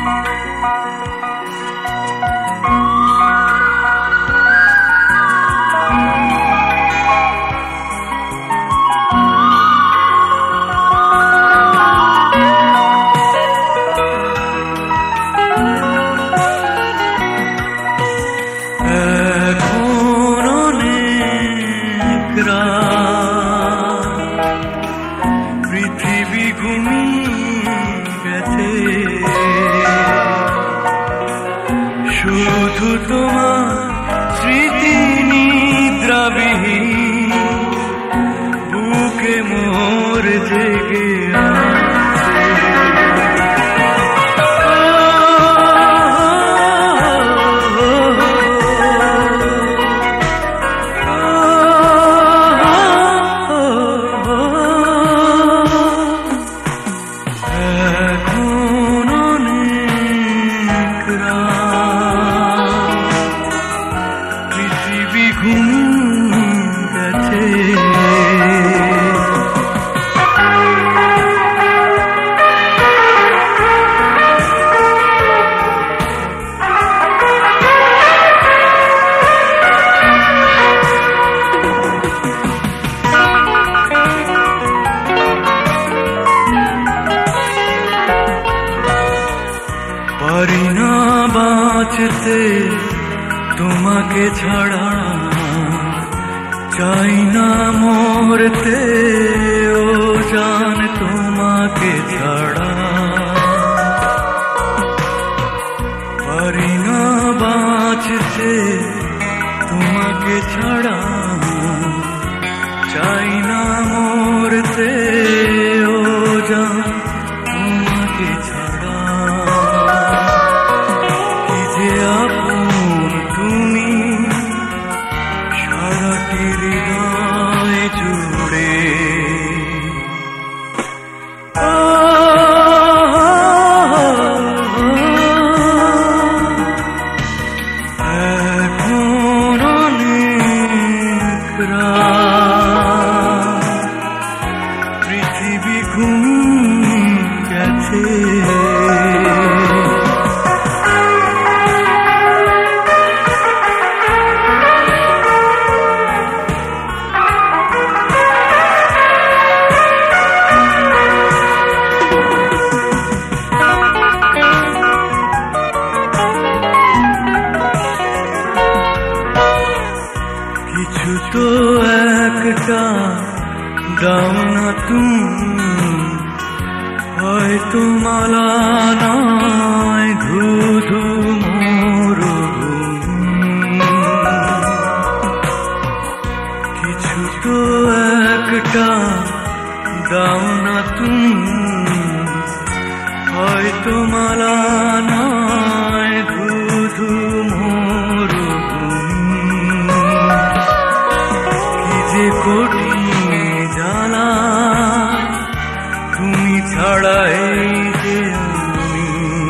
পৃথিবী ঘুমিয়ে গেছে, শুধু তোমার স্মৃতি নিদ্রাবিহীন বুকে মোর জেগে পৃথিবী ঘুমিয়ে গেছে। পারি না বাঁচতে তোমাকে ছাড়া, চাই না মরতে ও জান তোমাকে ছাড়া। পারি না বাঁচতে তোমাকে ছাড়া, চাই না মরতে ও জান তোমাকে ছাড়া। কি যে আপন তুমি সারাটি হৃদয় জুড়ে, এখন অনেক রাত, পৃথিবী ঘুমিয়ে গেছে। কিছু তো একটা দাও না তুমি, হয়তো মালা নয় ধুধু মরুভূমি। কিছু তো একটা দাও না তুমি, হয়তো মালা নয় ধুধু মরুভূমি। কি যে কঠিন জ্বালা তুমি ছাড়া এই যে আমি,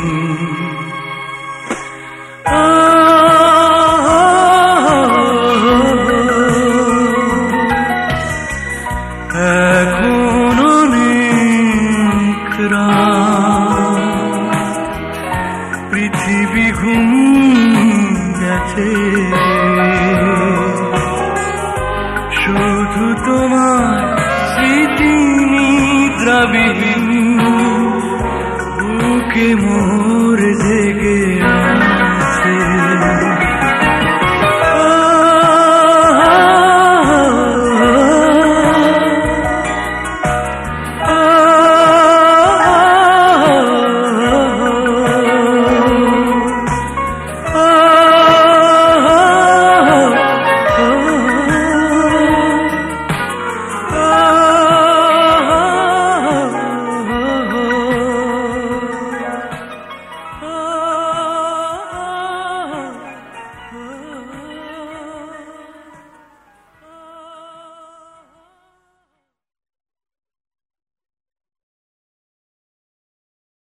এখন অনেক রাত, পৃথিবী ঘুমিয়ে গেছে। শুধু তোমার স্মৃতি নিদ্রাবিহীন বুকে মোর